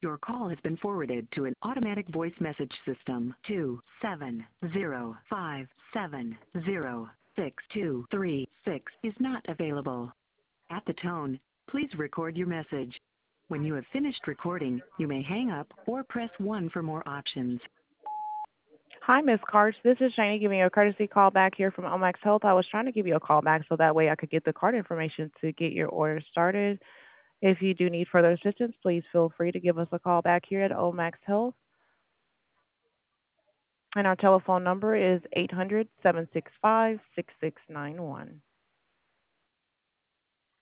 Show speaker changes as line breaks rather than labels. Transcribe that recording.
Your call has been forwarded to an automatic voice message system. 27057062336 is not available. At the tone, please record your message. When you have finished recording, you may hang up or press 1 for more options.
Hi, Ms. Karch. This is Shani giving you a courtesy call back here from Omax Health. I was trying to give you a call back so that way I could get the card information to get your order started. If you do need further assistance, please feel free to give us a call back here at Omax Health. And our telephone number is 800-765-6691.